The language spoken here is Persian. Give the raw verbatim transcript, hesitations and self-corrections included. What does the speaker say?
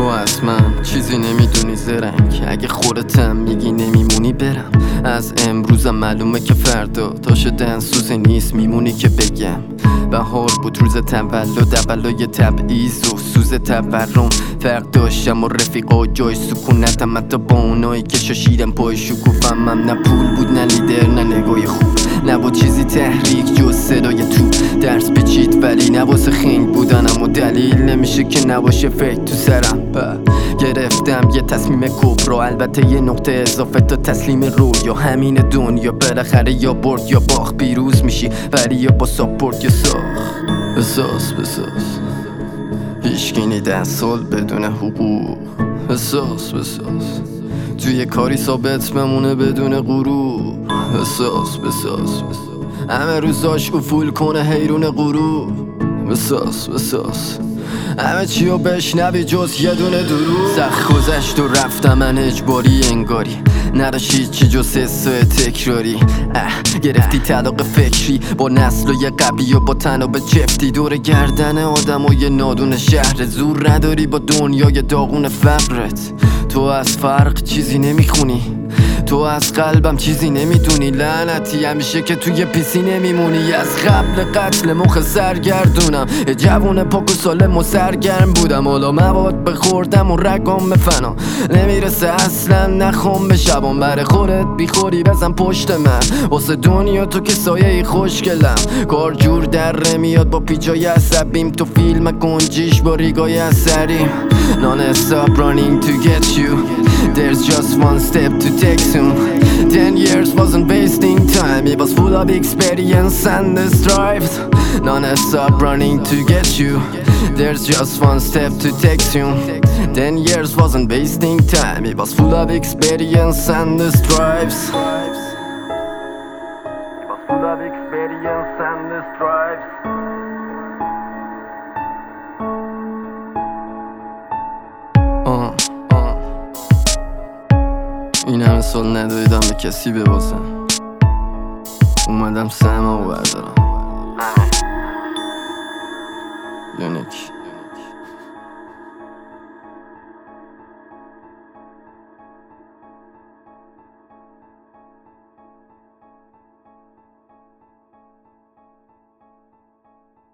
از من چیزی نمیدونی زرنگ، اگه خودتم میگی نمیمونی برم. از امروزم معلومه که فردا تا شدن سوزی نیست میمونی که بگم. بهار بود روز تولد، اولای تبعیض و سوز تورم. فرق داشتم و رفیقا جای سکونتم، حتی با اونایی که شاشیدم پای شکوفم. هم نه پول بود نه لیدر نه نگاه خوب، نبود چیزی تحریک جز صدای تو. درس پیچید ولی نواسه خنگ بودنم و دلیل نمیشه که نباشه فکر تو سرم. گرفتم یه تصمیم کبرا، البته یه نقطه اضافه تا تسلیم رویا. همین دنیا بالاخره یا برد یا باخت، پیروز میشی ولی یا با ساپورت یا ساخت. بساز بساز هیچکی نیدن سال بدون حقوق. بساز بساز توی کاری ثابت بمونه بدون غرور. بساز بساز همه روزاش افول کنه حیرون غرور. بساز بساز همه چیو بشنوی جز یه دونه درو. سخت گذشت و رفتم من اجباری انگاری، نداشتی چی جز حس تکراری. اه گرفتی طلاق فکری با نسل و یه قبلی و با تناب چفتی. دور گردن آدم و یه نادون شهر، زور نداری با دنیای داغون فقرت. تو از فرق چیزی نمیخونی، تو از قلبم چیزی نمیدونی. لعنتی همیشه که توی پیسی نمیمونی. از قبل قتل مخ سرگردونم، یه جوون پاک و سالم و سرگرم بودم. حالا مواد بخوردم و رگام به فنا نمیرسه اصلا، نخوام به شبام. بر خودت بیخوری بزن پشت من، واسه دنیا تو که سایه خوشگلم. کار جور در میاد با پیچای عصبیم، تو فیلم گنجیش با ریگای اثریم. Non-stop running to get you, there's just one step to take soon. Ten years wasn't wasting time, it was full of experience and the strives. Non-stop running to get you, there's just one step to take soon. Ten years wasn't wasting time, it was full of experience and the strives. It was full of experience and the strives. آه آه این همه سال ندادم به کسی ببازم، اومدم سهممو بردارم.